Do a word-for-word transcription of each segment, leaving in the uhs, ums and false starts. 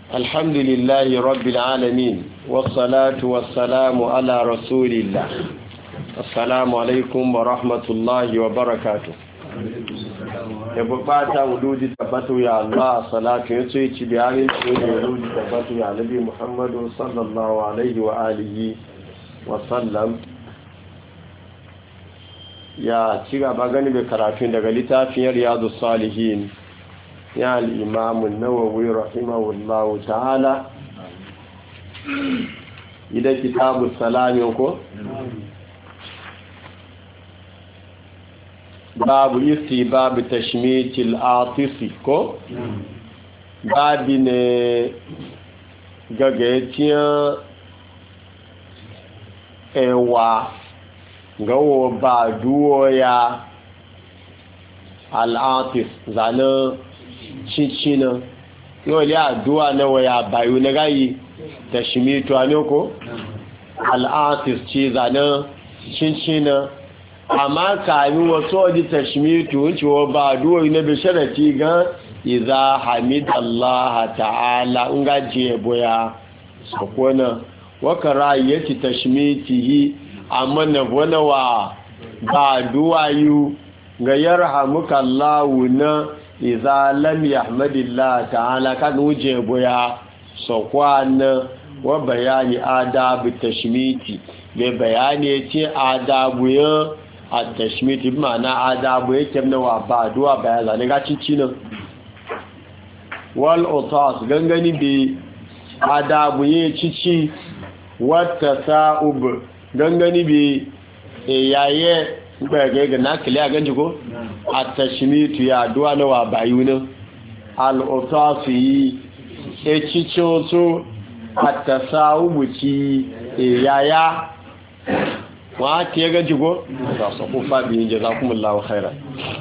الحمد لله رب العالمين والصلاة والسلام على رسول الله. السلام عليكم ورحمة الله وبركاته. يبقى ولود تبتو يا الله صلاة يسوي تبيعين ولود تبتو يا نبي محمد صلى الله عليه وآله وسلم. يا تيغا باغاني بكراتين daga littafin Riyadus Salihin ya al-Imam an-Nawawi rahimahullahu ta'ala idan kitabus salami ko babu istibab tashmitil atisi ko babu ne gagetiyan ewa gawo ba duwo ya al'atis zanen cincina yau ne addu'a na waya bayu na gayi da shimitu a ko al'atis ce zanen cincina amma kamin wasu wajen ta shimitu wucewa ba addu'a na bisharati ga iza hamidallah ta'ala in gajiye boya sakona waka ra'ayyaki ta shimitihi amma na wani wa ba duwayu ga yarhamuka Allahu na iza lam yahmadillah ta'ala kan wuje boya sokwana wa bayani adabu tashmiti be bayani ce adabu ya at-tashmiti ma'ana adabu yake na wa ba duwa baya zane ga cincin wal utas gangani be adabu ya cici wata sa'ub gangani bi yaye gbege ga nakili a ganji ko a tashmitu ya duwa na wa bayuna al'otafi e cicoto a tasawubuci yaya wa ta ya ganji ko za su kufa biyin jazakumullahu khairan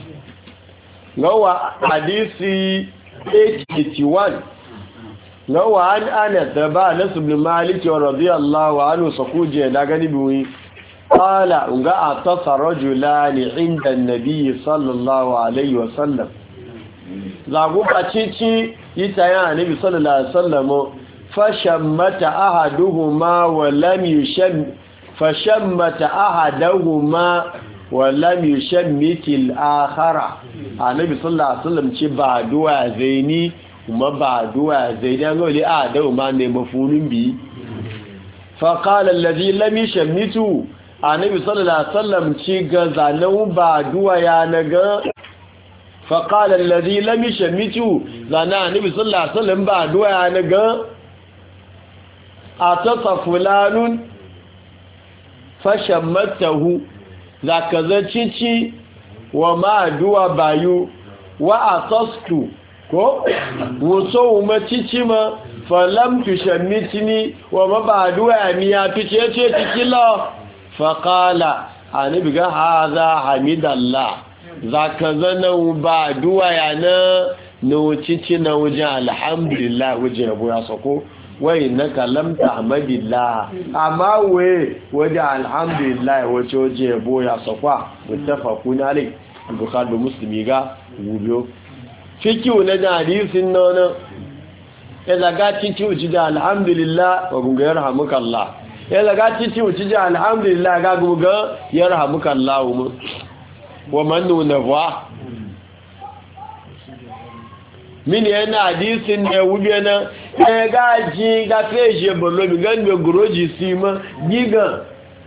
gawa hadisi eight eighty-one gawa an ana taba nasu ibn malik radiyallahu anhu sakuje da gani biwi qala unga atasa rajulani inda an-nabi sallallahu alaihi wasallam zagu bacici yitayan annabi sallallahu alaihi wasallam fashammata ahaduhuma wa lam yusham fashammata ahaduhuma wa lam yushammiti al-akhara annabi sallallahu alaihi wasallam ce ba duwa zaini kuma ba duwa zai dan gole a da ma ne mafulun bi fa qala allazi lam yashmitu annabi sallallahu alaihi wasallam ci ga zanan ba duwa ya naga fa qala allazi lam yashmitu zana annabi sallallahu alaihi wasallam ba duwa ya naga atasa fulanun fashammatahu zakaza cici wa ma duwa bayu wa atastu ko wato umarcici ma falam tushammitini wa mabadu ya miya tuce ce tikila faqala anabi ga haza hamidallah zaka zana ba duwa ya na no cici na wajen alhamdulillah wajen yabo ya sako wai naka lam tahmadillah amma we wajen alhamdulillah wace wajen yabo ya sako muttafaqun alai bukhari muslimi ga gubiyo fikiyu na da hadisin nono ya zaga cici uci da alhamdulillah wa gunga ya rahamuka Allah ya zaga cici uci da alhamdulillah ga gunga ya rahamuka Allah mu wa man nuna wa min yana hadisin da wube na ya gaji ga feje bollo mi ganbe guroji sima giga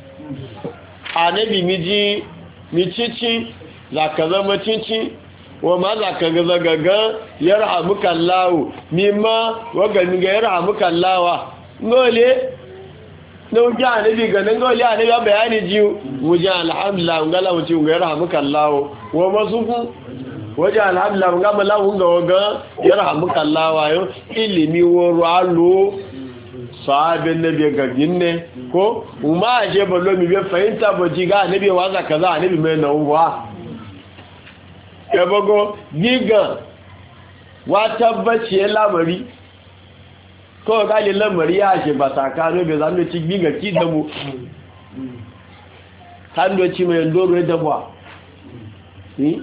anabi miji mi cici zaka zama cici wa ma za ka gaza gaga ya rahamuka Allahu mimma wagani ga ya rahamuka Allawa ngole no ja anabi ga ngole anabi bayani ji wuja alhamdulillah ngala wuci ga ya rahamuka Allahu wa masufu waja alhamdulillah ngama lahu ga waga ya rahamuka Allawa yo ilimi woro alo sahabin nabi ga ginne ko umma je ballo mi be fahimta boji ga anabi wa za kaza anabi mai nawa yabago giga wa tabbaci ya lamari kawai gali lamari ya ce ba sakano bai zama ci giga ki damu handoci mai ndoro ya dabuwa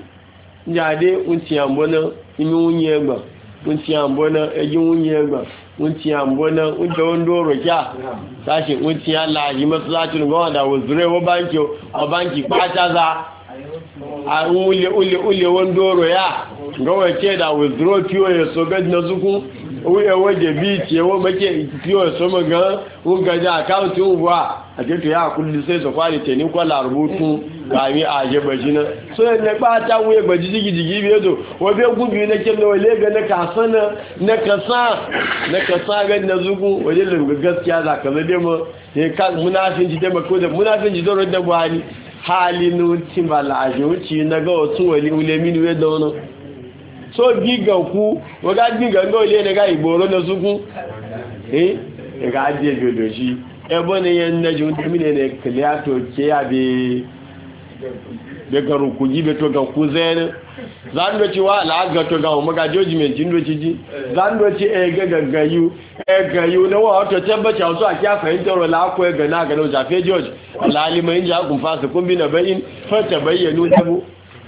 jáde ń ti àmbọ́ná inú oúnjẹ ẹgbà ń ti àmbọ́ná ẹjú oúnjẹ ẹgbà unci ambona unje wondoro kya sashi unci Allah yi masallatin gawa da wuzure wa banki wa banki kwata za a ule ule ule wondoro ya gawa ce da wuzuro fiyo ya so gad na zuku uye waje bi ce wa make fiyo so maga unga da account wa a ce to ya kullu sai so kwali te ni kwala rubutu kami a je bajina so ne ba ta wuye baji jigi jigi be do wa be gubi na kin wale ga na kasana na kasa na kasa ga na zugu waje lunga gaskiya za ka zade mu ne ka munafinci da mako da munafinci doro da bani halinu timbala ajuci na ga wasu wali ulemi ne da wono so giga ku wa ga giga ngo le ne ga igboro na zugu eh ga je jodo shi ebo ne yan na ju mine ne kliato ke ya be be garu ku jibe to ga ku zen zan do ci wa la ga to ga mu ga judgment ndo ci ji zan do ci e ga gaggayu e gayu na wa to tabbata wasu a kiya fahimtar la ko ga na ga no jafe george lalima in ja kun fasa kun bi na bayin fa tabayyanu tabu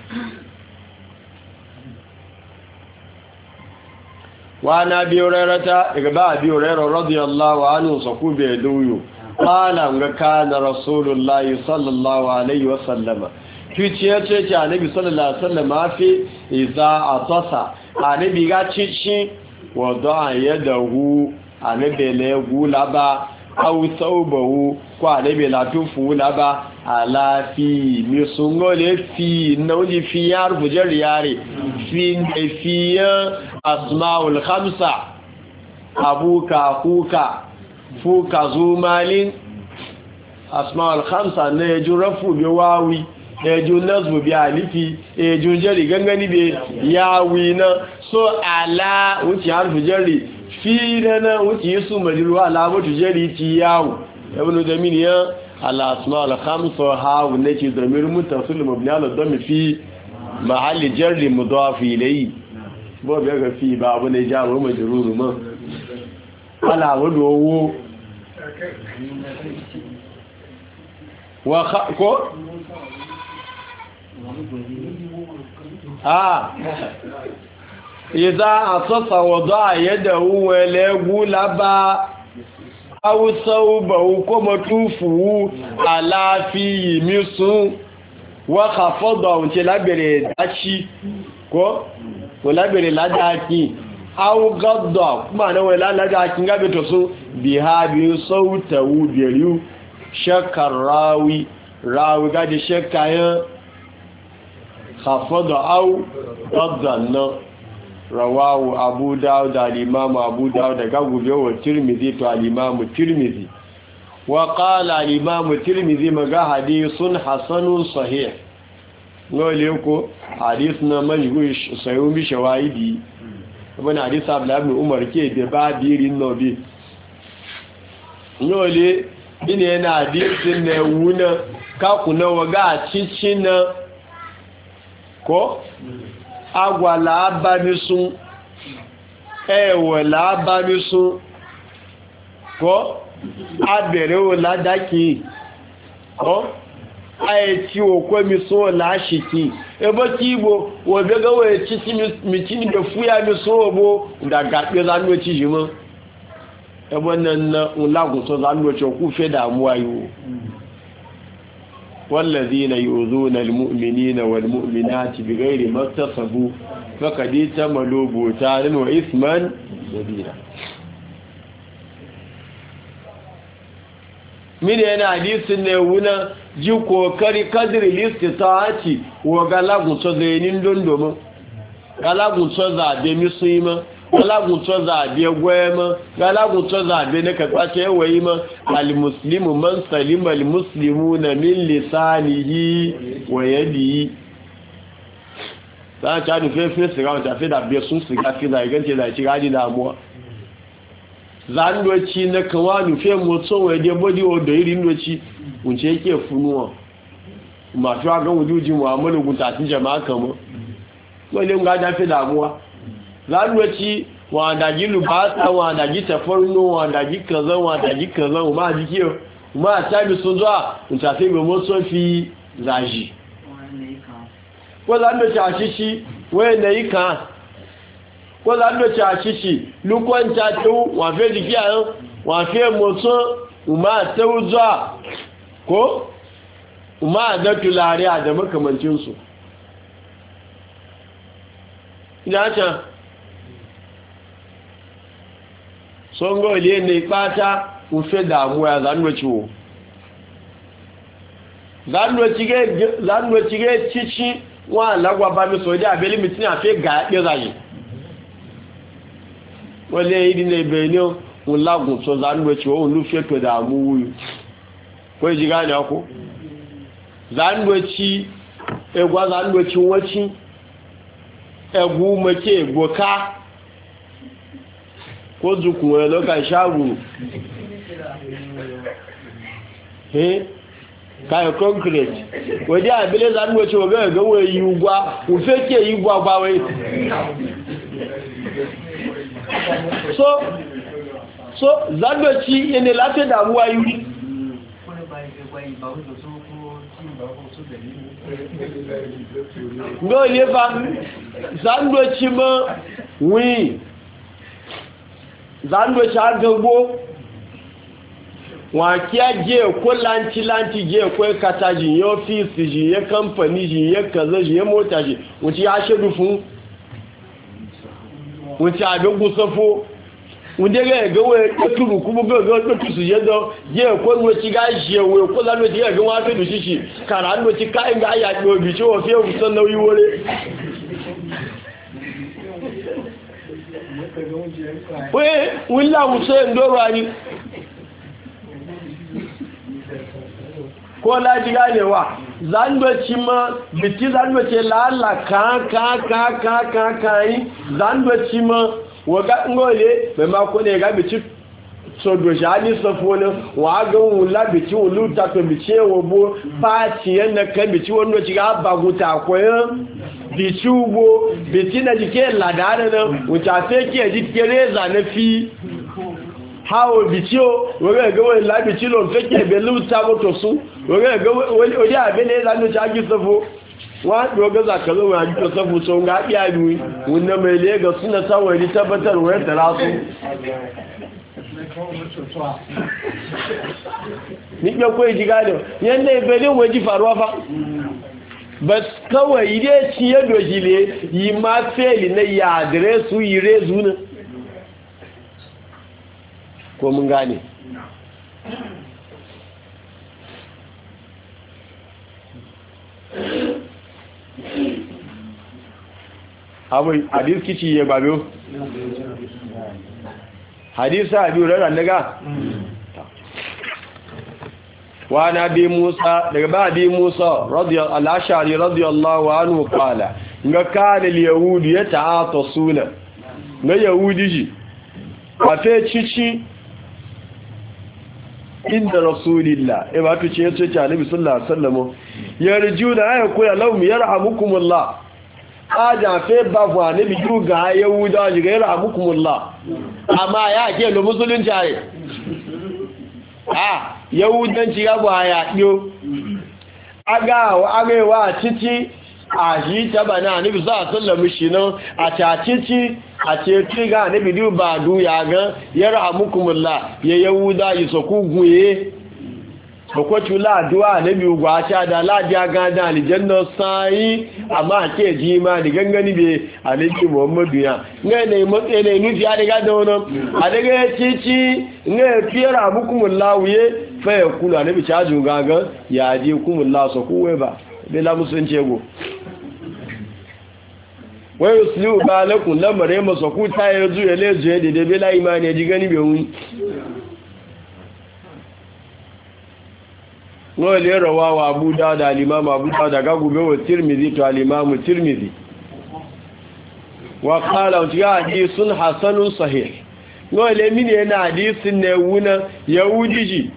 wa na bi hurairata daga ba bi hurairah radiyallahu anhu saku be duyu qala ga kana rasulullahi sallallahu alaihi wasallama tuciye ce ce annabi sallallahu alaihi wasallama fi iza atasa annabi ga cici wa da'a yadahu annabi le gulaba aw thawbahu ko annabi la tufu laba ala fi misungole fi nauji fi yar bujar yare fi fi asma'ul khamsa abuka kuka fuka zumalin asma'ul khamsa ne yajrafu bi wawi yaju nazbu bi alifi yaju jari gangani be yawi na so ala wuci harfu jari fi na wuci su majru ala wuci jari ti yawo ibn jamin ya ala asma'ul khamsa hawu ne ci zamir mutasil mabni ala dhammi fi mahalli jarri mudaf ilayhi bo be ga fi ba abu ne jawo majruru ma ala wado wo wa ko ah idza asasa wada yadahu wa lagu laba aw sawbahu kuma tufu ala fi misu wa khafada unti labere dachi ko ko labere ladaki aw gadda kuma na wala ladaki ngabe to so bihabi sautahu biriu shakar rawi rawi gaji shakayan khafada aw gadda rawahu abu dawud al-imam abu dawud daga gube wa tirmidhi to al-imam tirmidhi wa qala al-imam tirmidhi maga hadithun hasanun sahih ngole ko hadith na majhu sayu bi shawaidi ibn hadith abdullah ibn umar ke da badirin nabi ngole ine na hadithin ne wuna ka kuna waga cicina ko agwala abamisun ẹwẹ̀lá abamisun kọ́ abẹ̀rẹ̀ oladaki kọ́ ayẹ̀tí òkú emisun ọ̀láṣìkí ẹbọ́ tí igbo wọ̀bẹ̀gọ́wọ̀ ẹ̀tí tí mìtí níbẹ̀ fúyà misun ọgbó ìdàgàpẹ́ lánúwẹ̀tí yìí mọ́ ẹbọ́ nẹ́nà ńlágùnsọ́ lánúwẹ̀tí ọkú fẹ́ dàmú ayò والذين يؤذون المؤمنين والمؤمنات بغير ما اكتسبوا فقد احتملوا بهتانا واثما مبينا من yana hadisin ne wuna ji kokari kadri listitaati wa galagun so zainin dondomo galagun so za be misima galagun to zabe gwema galagun to zabe ne ka kwace wayi ma almuslimu man salima almuslimuna min lisanihi wa yadihi ta ta ni fe fe siga ta fe da be sun siga fi da gance da ci gadi da mu zandoci na kawanu fe motso wa de body odo irin doci unce yake funuwa ma fi ga wujuji mu'amalu gunta tin jama'a kamo wale nga da fe da mu zanwaci wanda ji lubata wanda ji tafarno wanda ji kaza wanda ji kaza ma ji kiyo ma ta bi sun zuwa in ta fi gomo sofi zaji ko zan da ta shi shi waye ne yi kan ko za ndo cha shishi lukon ta tu wa fe jiki a wa fe motso uma tauza ko uma da tulare da makamancin su ina ta songo ile ne pata u fe damu ya za ndo ciwo za ndo cige za ndo cige cici wa lagwa ba mi so di abeli mi tin afi ga pe rayi wole idi ne be ni o lagun so za ndo ciwo o lu fe to damu wuyu ko ji ga ni ako za ndo ci egwa za ndo ci waci egu make egboka ko zukun lo kan shagu eh kai concrete waje abile za nwo ce ga ga we yugwa u feke yugwa ba we so so zado ci ene lati damuwa yi no ye ba zando ci mo wi zando ci agbo wọ́n kí á jẹ́ kó láńtí-láńtí jẹ́ kó ẹkàtà jì yẹ́ ọ́fíìsì jì yẹ́ kọ́mpẹ̀ní jì yẹ́ kẹ̀zẹ́ jì yẹ́ mọ́ta jì wọ́n ti aṣẹ́dù fún wọ́n ti àgbégbó sọ́fó wọ́n dẹ́gẹ́ ẹ̀gẹ́wọ́ ẹ̀kùrù kú gbogbo ẹ̀kùsù yẹ́ dọ́ jẹ́ kó ní ti gá ṣe ẹ̀wọ̀ kó lánà ti ẹ̀gẹ́ wọ́n fẹ́dù ṣíṣì kàrà ní ti ká ẹ̀gẹ́ àyàgbé òbí tí wọ́n fi ẹ̀wù sọ́nà wíwọ́rẹ́ wọ́n láwùsọ́ ẹ̀ndọ́rọ̀ ayé ko laji ganewa zandoci ma biti zandoci lala ka ka ka ka ka ka yi zandoci ma waga ngole mai mako ne ga biti so doji ani safona wa ga wula biti wulu ta to biti wobo pati yana ka biti wanda ci ga baguta koyan biti ubo biti na jike ladana na wuta sai ke jike reza na fi hawo bicho wore ga wani labici lo fake be luta moto su wore ga wani odi abele la no chaji sofo wa do ga za ka zo wa ji sofo so ga biya ni wunna mai le ga suna tawari tabbatar wa ta rasu ni ga koyi diga do yanda ibe ne waji faruwa fa bas kawai dai ciye dojile yi ma feli na ya address yi rezu ne ko mun gane abu hadis kici ya babu hadisa abu ran daga wa nabi Musa daga ba bi Musa radiyallahu al-ashari radiyallahu anhu qala ga kana al-yahudi yata'atasuna na yahudi ji wafe cici inda rasulillah e ba tuce yace ta nabi sallallahu alaihi wasallam yarjuna ay ko ya lahum yarhamukumullah aja fe ba wa nabi juga yahuda ji ga yarhamukumullah amma ya ke lo musulunci ai ah yahudanci ga ba ya dio aga agewa cici a shi taba na nabi sallallahu alaihi wasallam shi nan a cacici a ce kiga nabi du ba du ya ga yarhamukumullah ya yahuda yi soku guye soko tula du'a nabi ugwa sha da ladiya ga da aljanna sai amma ke ji ma di gangani be aliki muhammadu ya ne ne mutse ne nufi ya daga da wannan a daga cici ne yarhamukumullah ye fa ya kula nabi caju gaga ya je kumullah soku we ba bela musunce go wai yusliu balakun lamare masa ku ta yi zuwa lezu ya dede bela imani ya ji gani bai wuni wale rawa wa abu da da alimama abu da daga gube wa tirmizi to alimamu tirmizi wa kala wuce ga hadisun hasanun sahih wale mini yana hadisun na wuna yahudiji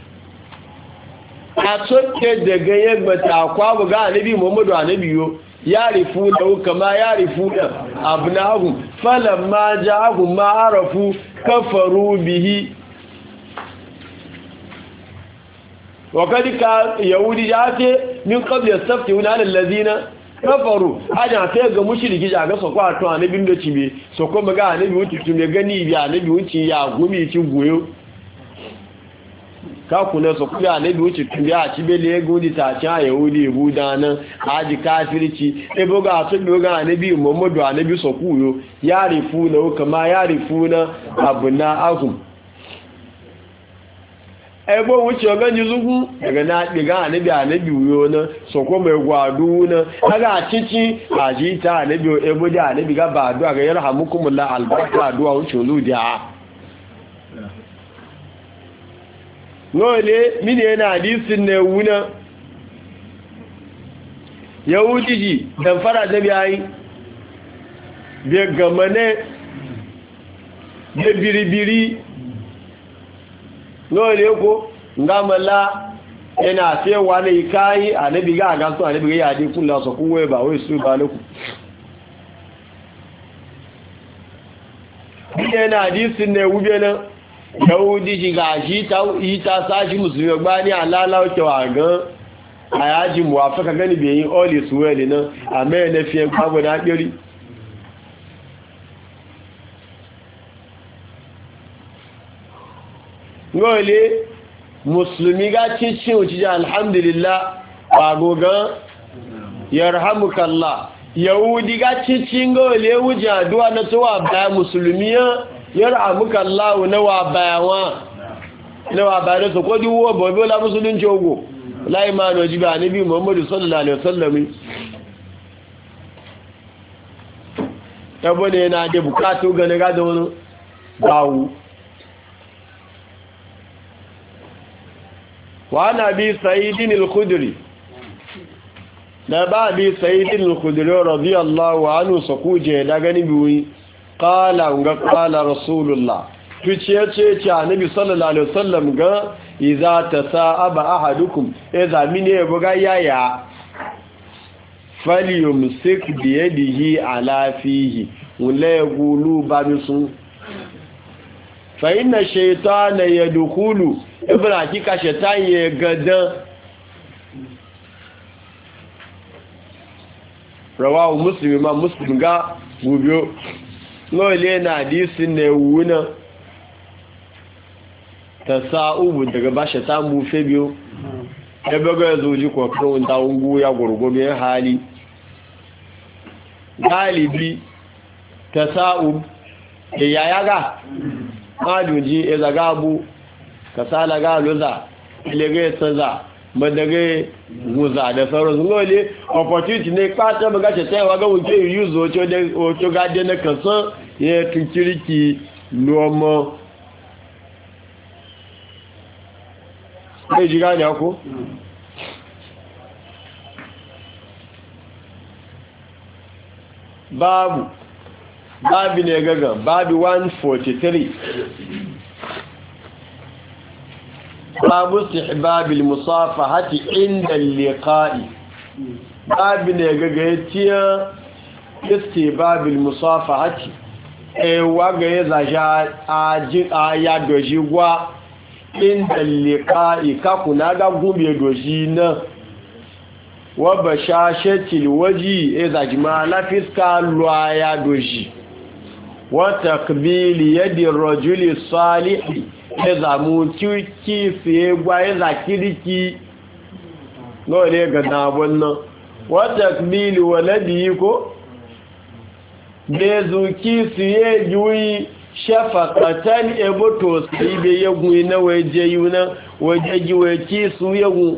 a soke daga yagbata kwabu ga anabi muhammadu anabi yo yarifuna kama yarifuna abnahum falamma ja'ahum ma arafu kafaru bihi wa kadika yahudi ja'ate min qabl yastaftuna 'ala alladhina kafaru aja sai ga mushriki ja ga sokwa to annabi ndo cibe sokwa maga annabi wuci tume gani bi annabi wuci ya gumi ci goyo ka kuna sokwa annabi wuci tume a cibe le gudi ta cha yahudi budana haji kafirci e boga to boga annabi muhammadu annabi sokuyo yarifuna kama yarifuna abuna ahum ebe wuce ganyi zugu daga na ɗiga anabi anabi wuyo na soko mai gwadu na aga cici a ji ta anabi ebe da anabi ga ba aduwa ga yar hamukumula albarka aduwa wuce ludiya nole mini yana hadisin na wuna yahudi ji dan fara da biyayi bai gamane da biribiri lóòrè kó ngámọ́lá ẹna àti ẹwà ní ikáyí ànẹ́bìgá àgásọ́ ànẹ́bìgá yàdé kún lọ́sọ̀ kún wẹ́bà ó ìsú ìbá lókù bí ẹna àdísí ní ẹwú bẹ́ẹ̀nà yàwó díjì ga yíta sáṣí musulmi ọgbá ní aláàlá òkèwà gan àyájí mọ̀ afẹ́ka gani bẹ̀yìn ọ́lì suwẹ́lì náà àmẹ́ẹ̀nẹ́ fi ẹgbàgbọ́ náà pẹ́rí ngole musulmi ga cikin wuce alhamdulillah bagogan yarhamukallah yahudi ga cikin ngole wuce addu'a na tuwa baya musulmi yarhamukallah na wa bayawa na wa bayan su kodi wo bobe la musulunci ogo la imanu jiba nabi muhammadu sallallahu alaihi wasallam yabo ne na da bukatu ga ne ga da wani bawu وعن أبي سعيد الخدري نبا أبي سعيد الخدري رضي الله عنه سقوجه لغني بوي قال قال رسول الله تشيچه النبي صلى الله عليه وسلم قال إذا تساءب أحدكم إذا من يبغى يا فليمسك بيده على فيه ولا يقولوا بامسون فإن الشيطان يدخل ibn hakika shaitan ya gadan rawahu muslim ma muslim ga gubiyo lole na hadisin ne wuna tasaubu daga ba shaitan mu fe biyo ya baga zoji ko kan da ungu ya gurgurbe hali galibi tasaub ya yaga majuji e zagabu kasala ga luza ilege tsaza madage guza da sauran ngole opportunity ne kwata buga ce tsayawa ga wuce use ocho de ocho ga de na kaso ye tunkiriki lomo ne jiga ne ko babu babu ne gaga babu one forty-three babu istihbabil musafahati inda al-liqa'i babu ne gagayetiya istihbabil musafahati e waga ya zaja aji aya doji gwa inda al-liqa'i ka kuna ga gumbe doji na wa bashashatil waji e zaji ma la fiska lwa ya doji wa takbili yadi ar-rajuli salih ẹza mú kí fi ẹgbà ẹza kíríkí náà lè gàdà àbọn náà wọ́n tẹ̀kbílì wọ̀ lẹ́bí yí kó bẹ̀ẹ̀zù kí fi ẹjú yí ṣẹfàkàtà ní ẹbó tó sí ibẹ̀ yẹgùn iná wẹ́jẹ́ yíò náà wẹ́jẹ́ jíwẹ́ kí sú yẹgùn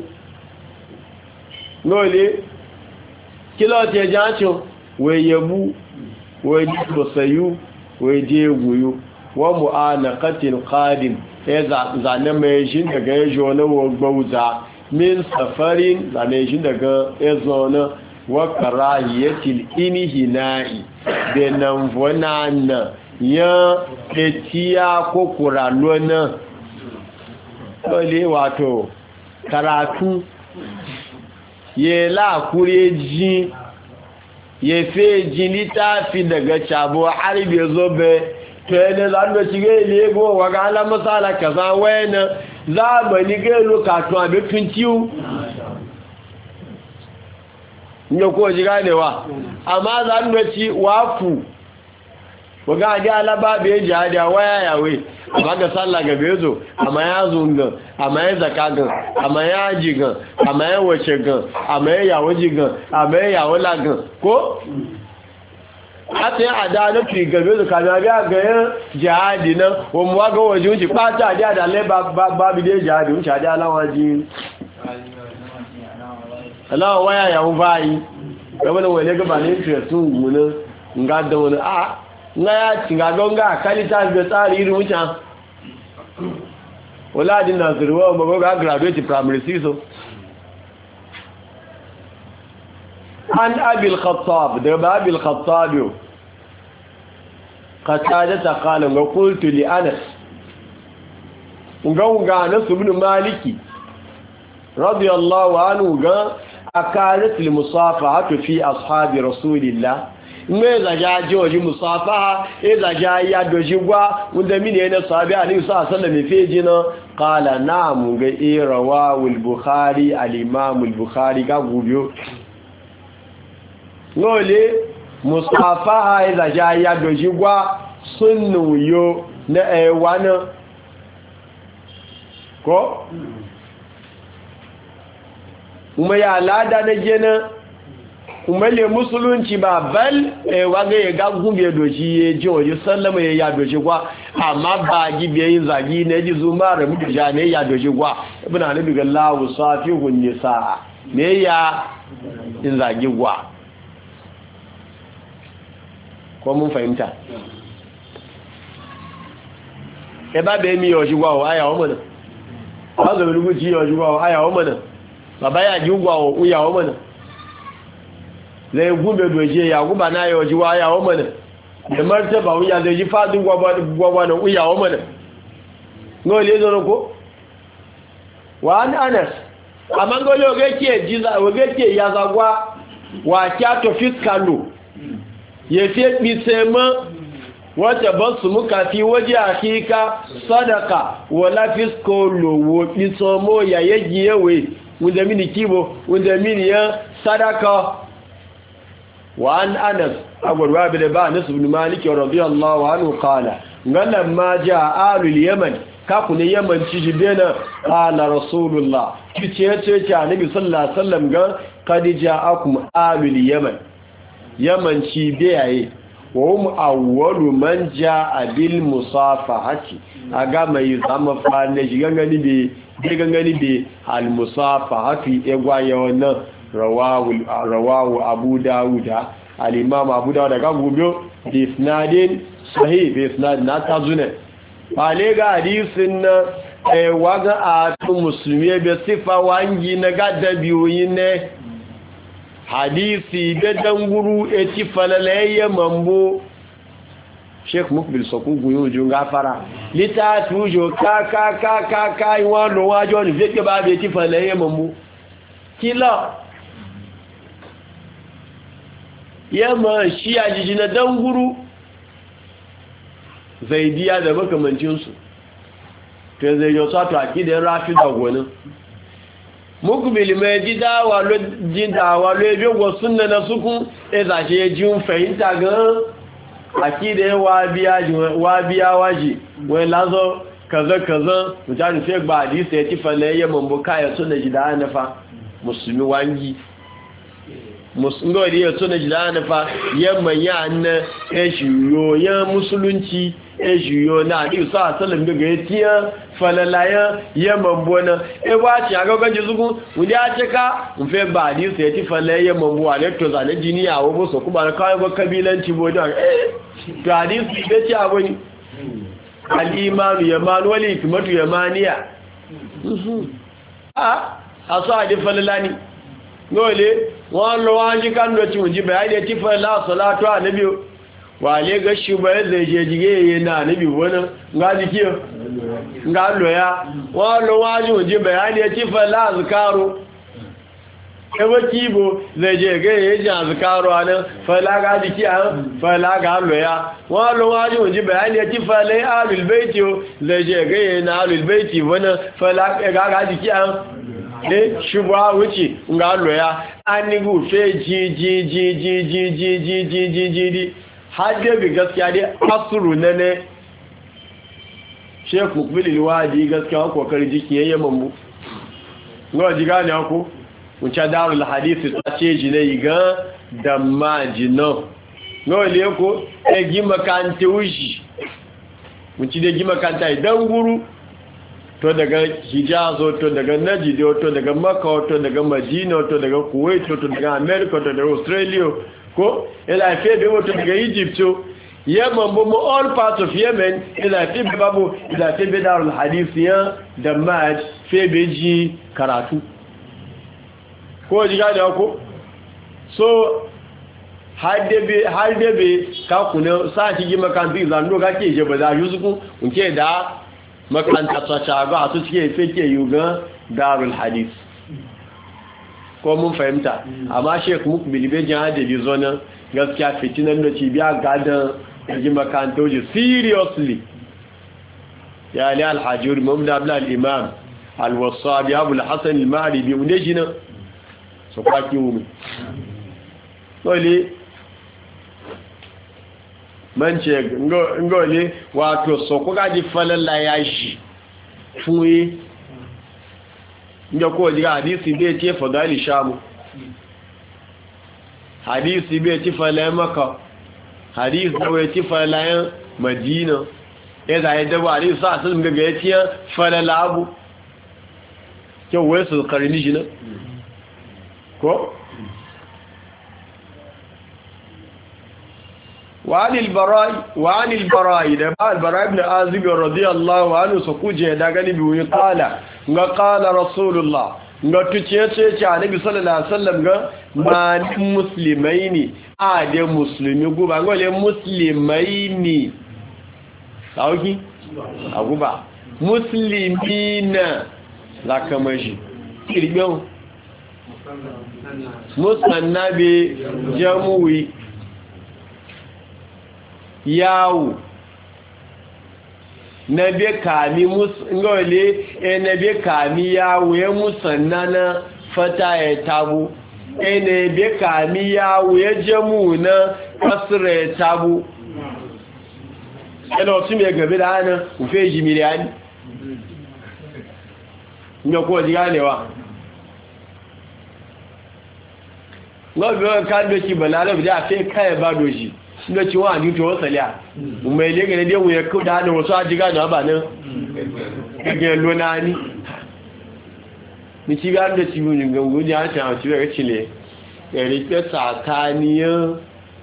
náà lè kí lọ́ tẹ̀ jáṣọ wẹ́yẹbú wẹ́jẹ́ tọ̀sẹ̀yú wẹ́jẹ́ egùn yóò wa mu'anaqatil qadim ya zane mai shi daga ya jo na wagbauza min safarin zane shi daga ya zo na wa karahiyatil inhina'i da nan vonana ya etiya ko kuralo na dole wato karatu ye la kureji ye fe jinita fi daga chabo har be zobe tẹ́lẹ̀ lánàá ti gẹ́ ilé ẹgbọ́ wàgá alámọ́sáàlá kẹsà wẹ́ẹ̀nà záàmà ní gẹ́ ló kàtún àbí tún tí ó ne ko ji ganewa amma zan doci wafu waga ga alaba be jihadi waya yawe amma ga sallah ga bezo amma ya zunga amma ya zakagan amma ya jigan amma ya wace gan amma ya yawo jigan amma ya yawo lagan ko ati adana fi gabe da kana ga ga jihadi nan wo mu waga waje unji pata da da le ba ba bi de jihadi unji ada lawaji Allah waya yawo bai gaba da wale gaba ne fi sun guna nga da wani a nga ya tinga gonga kalita da tsari irin wucin wala din na zurwa ba ga graduate primary six so an abil khattab da babil khattab qatada qala wa qultu li anas unga anas ibn maliki radiyallahu anhu ga akalat al musafahatu fi ashabi rasulillah me za ja joji musafaha e za ja ya doji gwa wanda mine ne sahabi ali sallallahu alaihi wasallam feji na qala na'am ga irawa al bukhari al imam al bukhari ga gubiyo lole musafaha e za ja ya doji gwa sunnu yo na e wana ko kuma ya lada na jena umele musulunci ba bal e waga ya ga gumbe doji ye ji waje sallama ya ya doji kwa amma ba gibe yin zagi ne ji zuma da mutu ja ne ya doji kwa ibn anabi gallahu safihun nisa ne ya in zagi kwa ko mun fahimta e ba be mi yoji kwa aya o mana ba ga lugu ji yoji kwa aya o mana baba ya ji kwa o ya o mana zai gube doje ya guba na yau ji waya wa mana da martaba wuya zai ji fadin gwagwa na wuya wa mana ngole zo ko wa an anas amma ngole ogeke jiza ogeke ya zagwa wa kyato fiskalo ya fi bisema wata basu muka fi waje hakika sadaka wala fiskolo wo bisomo ya yaji yawe wanda mini kibo wanda mini ya sadaka وعن أنس أقول وابن بانس بن مالك رضي الله عنه قال لما جاء آل اليمن كاكون اليمن تجبنا قال رسول الله كتيرتك النبي صلى الله عليه وسلم قال قد جاءكم آل اليمن يمن تجبعي وهم أول من جاء بالمصافحة أقام يزعم فانج يغنغني بي يغنغني بي المصافحة في إغوايونا rawahu rawahu abu dawud al-imam abu dawud ga gobe bi isnadin sahih bi isnad na tazuna bale ga hadisin na eh waga a tu muslimi be sifa wangi na gadda biyoyin ne hadisi da danguru e ti falalaye mambo sheikh mukbil sokun guyo ju gafara lita tujo ka ka ka ka kai wa lo wajo ni feke ba be ti falalaye mambo kila yamma shi a jiji na danguru zaidiya da makamancinsu ta zai yau sato a kidan rafi da gwanin mukubili mai ji dawa lo ebe gwasun na na sukun ya zashe jin fahimta gan a kidan wabiya waje wani lazo kaza-kaza mutane sai ba hadisa ya ci falaye mambuka ya suna ji da hannafa musulmi wangi musulmi ya tuna jilana fa yamma ya na eshiyo ya musulunci eshiyo na adi sa sallam daga yatiya falalaya yamma bona e ba ci aga ganji zugu wudi a cika mun fe ba adi sai ti falalaya yamma bo ale to zane jiniya wo bo so kuma kai ba kabilanci bo da eh to adi su be ci abuni al imanu yaman wal hikmatu yamaniya a aso adi falalani nole wọ́n lọ wá ń jí kánú tí wọ́n jí bẹ̀rẹ̀ ayé tí fẹ́ láàsọ̀látọ́ àníbí wà lè gẹ́ ṣùgbọ́n ẹ̀zẹ̀ ìṣẹ́ jígé èyẹ náà níbi wọ́n ńgá jí kí ńgá lọ ya wọ́n lọ wá jí wọ́n jí bẹ̀rẹ̀ ayé tí fẹ́ láàzùkárò ẹwọ́ kí ibò zẹ̀jẹ̀ gẹ́ èyẹ jí àzùkárò àná fẹ́lága jí kí fẹ́lága lọ ya wọ́n lọ wá jí wọ́n jí bẹ̀rẹ̀ ayé tí fẹ́ lẹ́ alùlbẹ́ẹ̀tì zẹ̀jẹ̀ gẹ́ èyẹ náà alùlbẹ́ẹ̀tì wọ́n fẹ́lága jí kí eh shubwa wuce nga loya anigu fe ji ji ji ji ji ji ji ji ji ji ji hadde bi gaskiya dai asru ne ne Sheikh Mukbil Al-Wadi gaskiya kokari jiki yayin mambu ngo jiga ne ko mun cha darul hadith ta ce ji ne ga da majino ngo le ko e gi makante wuji mun ci da gi makanta idan guru to daga hijazo to daga najido to daga makka to daga madina to daga kuwait to daga america to daga australia ko ila fe be to daga egypt yemen bo all parts of yemen ila fe be babu ila fe be darul hadith ya da maj fe be ji karatu ko jiga da ko so haidebe haidebe ka kuna sa ki gi makanti zan do ga ke je ba za yusuku unke da makanta ta shaga su suke fake yugan darul hadith ko mun fahimta amma Sheikh Mukbil bai jan da bizona gaskiya fitinan da ci biya gadan yaji makanta waje seriously ya ali al-hajuri Muhammad Abdul al-Imam al-Wasabi Abu al-Hasan al-Ma'ribi unde jina so kwaki mu dole mance ngole wato so ko gaji falalla ya shi fuyi inda ko diga hadisi bai ce fadali shamu hadisi bai ce falalla maka hadisi bai ce falalla madina ya da yadda ba hadisi sa sun ga ya ce falalla abu kyau wai su karni shi na ko وعن البراء وعن البراء ده البراء ابن عازب رضي الله عنه سكوجه da gani biyu kala ga kala rasulullah ga tuce ce ce annabi sallallahu alaihi wasallam ga ma muslimaini a da muslimi guba gole muslimaini sauki a guba muslimina zakamaji kirbiyo musannabi jamuwi yawo na be kami ngole e na be kami yawo ya musanna na fata ya tabu e na be kami yawo ya jamu na kasra ya tabu eno tumi e gabe da ana u fe jimiri ani nyo ko diga ne wa ngobe kan do ci balalo bi da fe kai ba doji da ci wa ni to wasaliya mai lega ne dai wuya ko da hannun wasu ajiga da ba nan gage lona ni ni ci ga da ci mun gangu ya ta ci ga cile ya rike tsakaniya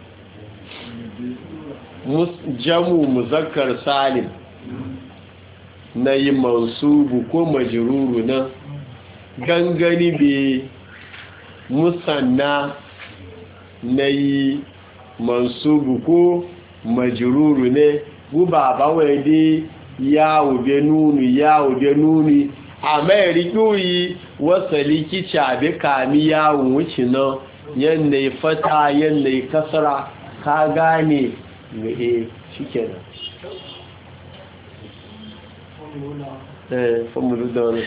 mus jamu muzakkar salim na yi mansubu ko majruru na gangani be musanna na yi mansubu ko majruru ne guba ba wai dai yawo be nunu yawo be nuni ameri duyi wasali kicha be kami yawo wuci no yanne fata yanne kasra ka gane ne eh shikenan eh formulu don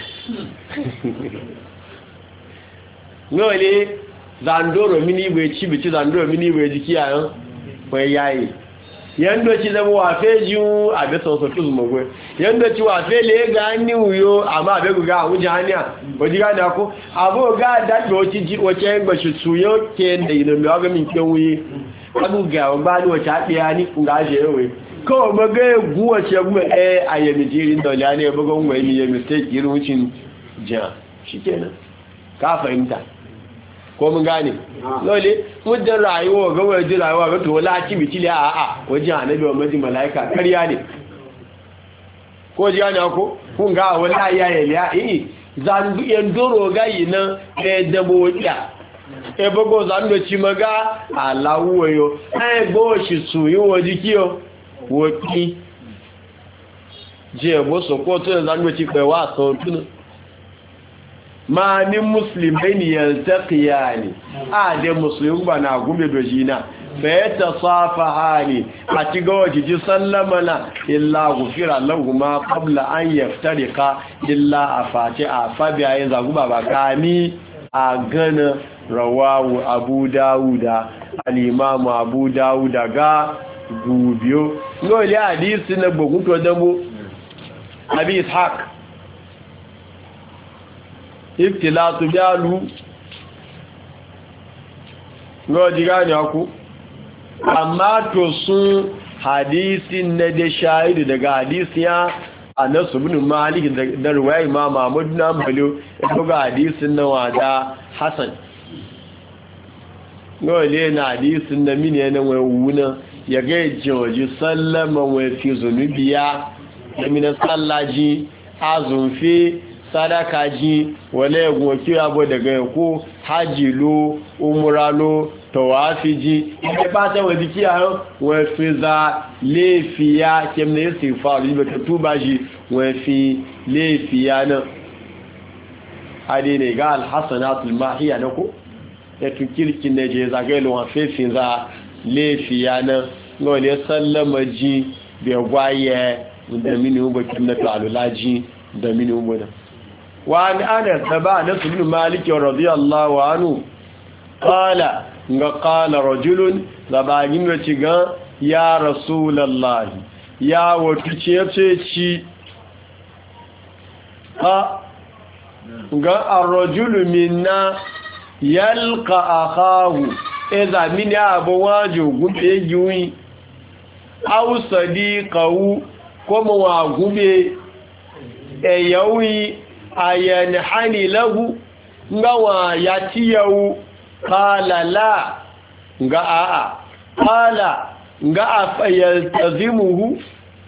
ngole zandoro mini bai ci bici zandoro mini bai jiki a yan bai yayi yanda ci zama wafe jiwu a bisa wasu tuzu magwai yanda ci wafe le ga hannu wuyo amma abe ga a wujen hanya waje gane ko abu ga daɗe wace yin bashi suyo ke da yi nomi waga min ke wuyi abu ga ba ni wace haɗe ya ni ga aje yawai kawai maga ya guwa ce kuma eh a yami jirin da wani ya bugon wai ni ya mistake irin wucin jiya shi kenan ka fahimta ko mun gane lole muddin rayuwa ga waje rayuwa ga to wala ci bitili a a waje annabi wa maji malaika kariya ne ko ji gane ko kun ga wala ya ya eh zan yan doro ga yinan e dabo ya e bogo zan do ci maga alawo yo e bo shi su yi waji kiyo woki je bo so ko to zan do ci pe wa so tun ma ni musulmai ne yaltaqiyani a da musulmi ba na gube da jina fayatasafahani a ciga wajiji sallamana illa gufira lahuma qabla an yaftariqa illa afati afabi ayin zaguba ba kami a gana rawahu abu dawuda al-imam abu dawuda ga gubiyo no ile hadisi na gbogun to dambo abi ishaq iftilatu bialu no diga ni aku amma to sun hadisin na da shahidu daga hadisiya Anas ibn Malik da riwaya Imam Ahmad bin Hanbali daga hadisin na wada Hasan no le na hadisin da mine ne wai wuna ya ga joji sallama wai fi zunubiya mina sallaji azunfi sadaka ji wale goki abo daga ko hajilo umralo tawafi ji ibe ba ta wadi kiya wa fi za lefiya kemne istighfar ibe tuba ji wa fi lefiya na hadi ne ga alhasanatul mahiya na ko ya tukirkin ne je zagailo wa fi fi za lefiya na ngole sallama ji be gwaye da mini ubo kemne to alulaji da mini ubo na وعن أنس تبع أنس بن مالك رضي الله عنه قال قال رجل لبعين وتقال يا رسول الله يا وتشيبشي قال الرجل منا يلقى أخاه إذا من أبواجه قم يجوي أو صديقه كما وقم يجوي ayanhani lahu ngawa yatiyahu qala la nga aa qala nga afayaltazimuhu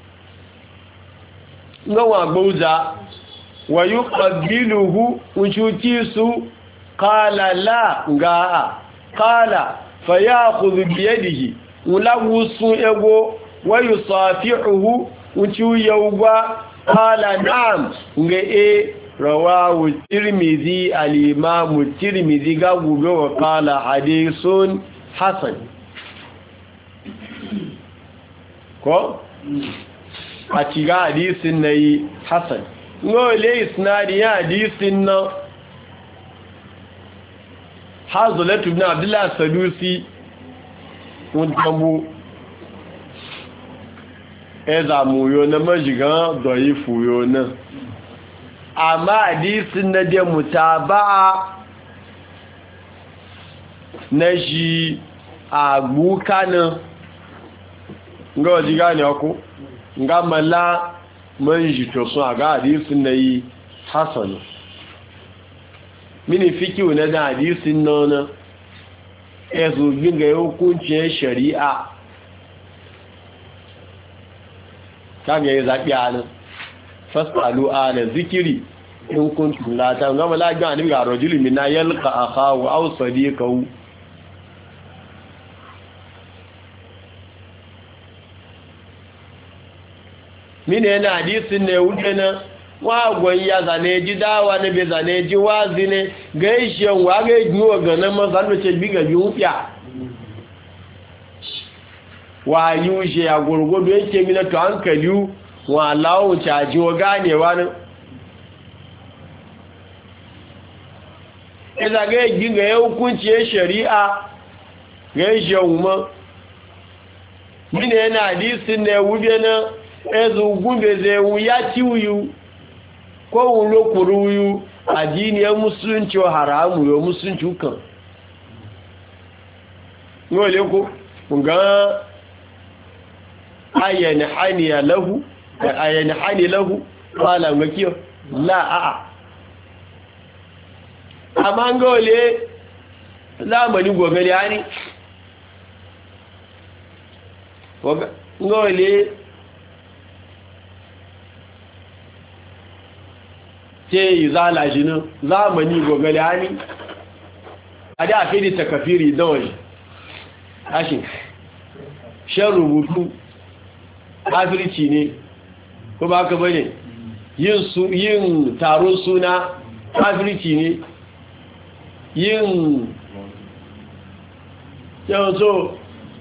ngawa gauza wa yuqabbiluhu uchukisu qala la nga aa qala fayakhudhu bi yadihi ulawusu ego wa yusafihuhu uchuyawwa qala na'am nga e rawahu tirmidhi al-imam tirmidhi ga gube wa qala hadithun hasan ko a ciga hadisin nayi hasan no le isnadi ya hadisin na hazulat ibn abdullah sadusi mun tambu eza mu yo na majigan doyifu yo na amma hadisin na da mutaba'a na shi a bukanin ga waje gane ku ga mala man ji to sun a ga hadisin na yi hasanu mini fiki na da hadisin na wani ya zo ginga hukuncin shari'a kaga ya zaɓi a nan fasalu ala zikiri in kuntum la ta gama la ga ni ga rajuli min yalqa akhahu aw sadiqahu min yana hadisin ne wuce na wa goyya zane ji dawa ne be zane ji wazi ne gaishe wa ga ji wa ga nan ma zan ce bi ga yufiya wa yuje ya gurgudu yake mina to hankali wa lawo caji wa ganewa nan iza ga yi ga ya hukunci ya shari'a ga ya shawuma mine yana hadisin na wube na ezu gube zai wuya ci wuyu ko wulo kuru wuyu a jiniyar musulunci wa haramu yau musulunci kan nole ko ga ayyana haniya lahu ayyana hani lahu qala makiyo la a amma ngole zamani gogale hani ngole ce zala jinin zamani gogale hani a da fi da takafiri dawai ashin shan rubutu afirci ne ko ba ka bane yin taron suna afirci ne yin yanzu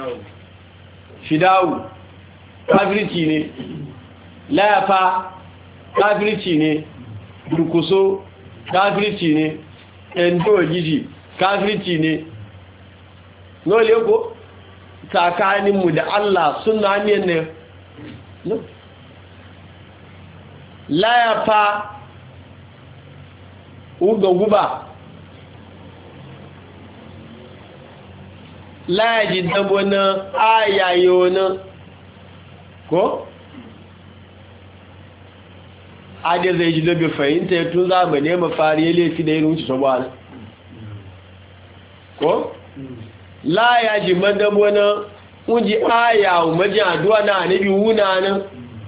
fidawu kafirci ne layafa kafirci ne durkuso kafirci ne endo giji kafirci ne nole ko tsakaninmu da Allah suna ne ne no layafa uga guba layaji dabo na ayayo na ko ade zai ji lobe fahimta ya tun zamani ya mafari ya laifi da yin wuce sabuwa ko layaji madabo na kunji aya umajin aduwa na anabi wuna nan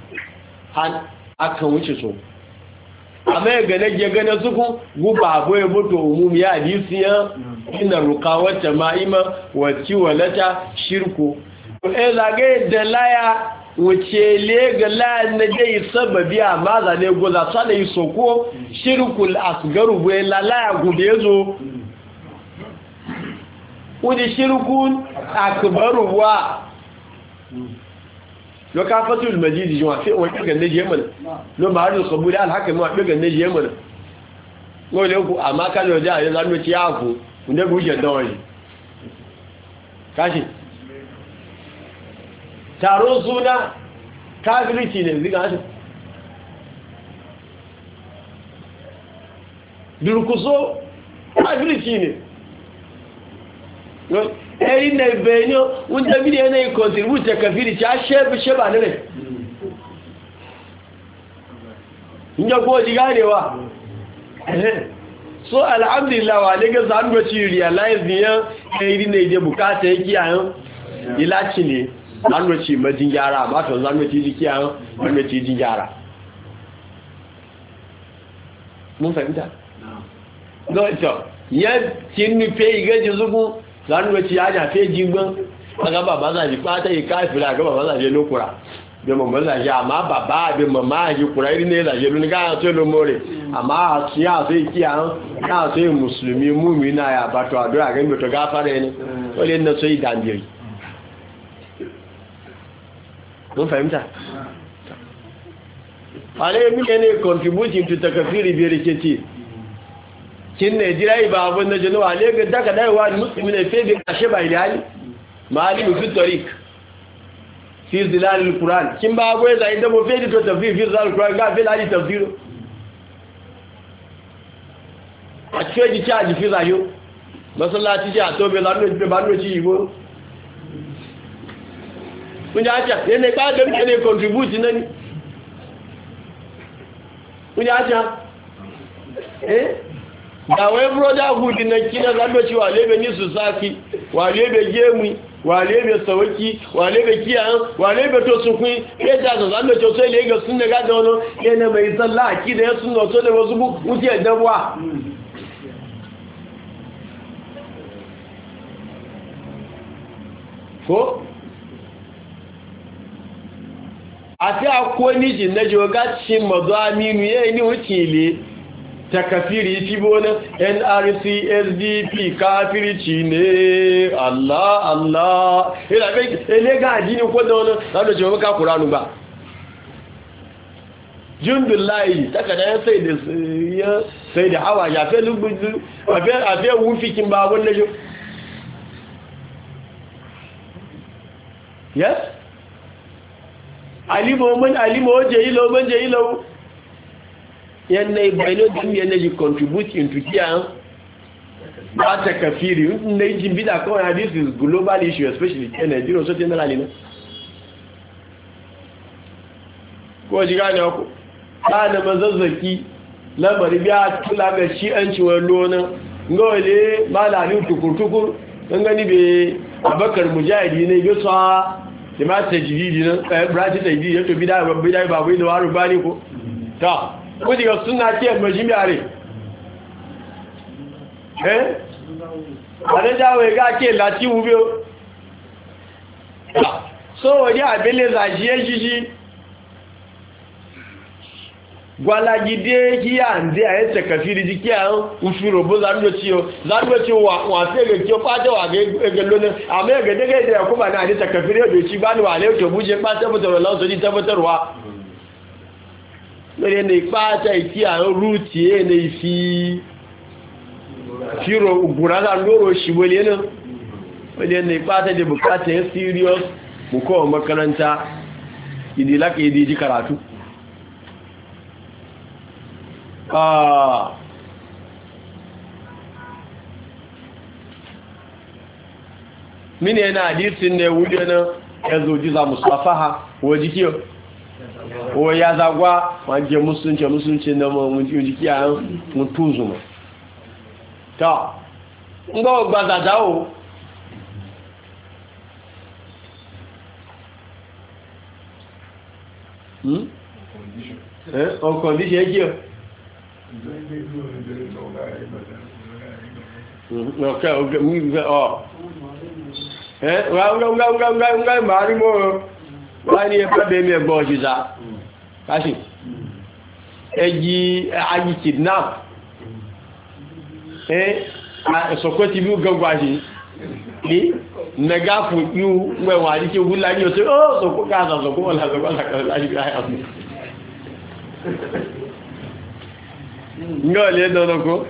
akan wuce so amma ya gane ya gane suku guba abu ya mutu umum ya hadisi ya ina ruka wacce ma'ima wacce walata shirku e zage da laya wuce le ga laya na dai sababi amma za ne goza sana yi soko shirkul asgaru bai lalaya gube zo wani shirkun akbaru wa lo ka fatul majid jwa fi wani ganne je mana lo ba har so bude alhaka mu abi ganne je mana no le ku amma ka lo ja ya zanu ci yaku inda guje dawai kashi taro suna kafirci ne ziga shi durkuso kafirci ne ẹ̀rí na ìbẹ̀ ní oún tẹ́bí ní ẹ̀nà ìkọ̀ntìrìbútẹ̀ kàfíìrì tí a ṣẹ́bí ṣẹ́bà nílẹ̀ ìjọpọ̀ òjìgárewa so alhamdulillah wà lẹ́gẹ́ sàánúwẹ̀tí realize yẹn ẹ̀rí na ìdẹ bukata yẹ kí àyán ìlàchì ní sàánúwẹ̀tí mẹ́jìnjára àmátọ̀ sàánúwẹ̀tí jí kí àyán mẹ́jì jíjára mú fẹ̀mítà lọ́ìtọ̀ yẹn tí ní pé ìgẹ́jì zúgún zanúwẹ̀tí ya jà fẹ́ jígbọ́n ọgá bàbá zàjí pátá ìkáìfìlà àgá bàbá zàjí lókùrà bí mọ̀mọ̀ zàjí àmá bàbá àbí mọ̀má àjí kùrà irí ní zàjí lóní káyà tó ló mọ́rẹ̀ àmá àti àfẹ́ ìkí àwọn káàtọ́ mùsùlùmí múmi náà àbátọ̀ àdúrà gẹ́gbẹ̀tọ̀ gáfàrà ẹni ó lè ná sọ ìdàndìrì ló fahimta alẹ́ mílẹ̀ ní contributing to takafiri biriketi kin Najeriya ba abin da jinowa ne ga daga daiwa musulmi ne fe bi kashe ba ilali mali fi tariq fi zilal alquran kin ba goye zai da mo fe di to tafsir fi zilal alquran ga fe lali tafsir a ce ji ta ji fi zayo masallaci ji a to be lanu be ba no ci ibo kun ja ta ne ka da ne contribute nani kun ja ta eh da wai brotherhood na kina zando ci wa lebe ni su safi wa lebe gemi wa lebe sawaki wa lebe kiyan wa lebe to sukun ke da zando to sai lega sun daga da wono yana mai sallah ki da sun no to da wasu bu wuce dabwa ko ati akwai jin na joga cin mazo aminu yayi ni wuce le takafiri fi bona N R C S D P kafirci ne Allah Allah ila be ele ga ajini ko da wannan zado ce maka Qur'anu ba jundullahi takada ya sai da ya sai da hawa ya fe lubu afi afi wufikin ba wannan jo yes alimo man alimo je ilo man je ilo yanne bayno dum yanne ji contribute into kiyan ba ta kafiri ne jin bida ko this is global issue especially in Nigeria so generally no ko ji gane ko kana mazazzaki lamari biya tula ga shi an ci wallo nan ngole malami tukurtukur dan gani be Abakar Mujahidi ne be so da ma tajididi nan kai braji tajididi to bida bida ba bai da waru bani ko ta ko diga sunna ce majimi are eh ale dawe ga ke lati ube so wani abele za shi ya shi gwala gide hiya nde aye takafiri dikia ufuro bo zando chiyo zando chiyo wa wa fege kyo pate wa ge ge lona ame ge dege de ko ba na ade takafiri do chi bani wa le to buje pate bo to la so di tabbatarwa lele ne pate ikia ruti e ne fi firo buraza ndoro shibole ne lele ne pate de bukata serious mu ko makaranta idila ke idiji karatu ah mini yana hadisin ne wuce na ya zoji za musafaha wa jikiyo o ya zagwa wanje musulunci musulunci na mun jiki a mutuzu ma ta ngo gbaza dawo hmm eh on condition yake okay okay mi oh eh wa nga nga nga nga nga mari mo wa ni e pa be mi e gbo jiza kashi eji ayi kidnap eh soko ti bi gangwa ji ni nega fu yu we wa di ti wula ni o se oh soko ka sa soko wala soko la ka la ji ai am ngole dono ko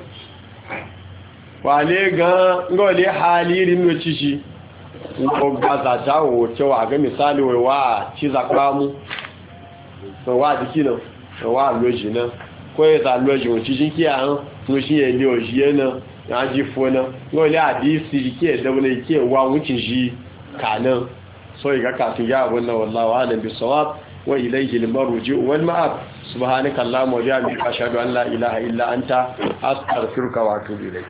wale ga ngole halirin no cishi ko gaza jawo cewa ga misali wai wa ci zakamu to wa diki no to wa loji na ko ya za loji o cikin kiyan no shi ya le oji na ya ji fona ngole hadisi ke da wani ke wa wucin shi kanan so ga kafin ya wannan wallahi alim bisawab wa ilayhi al-marji wal ma'ab subhanaka allahumma wa bihamdika ashhadu an la ilaha illa anta astaghfiruka wa atubu ilayk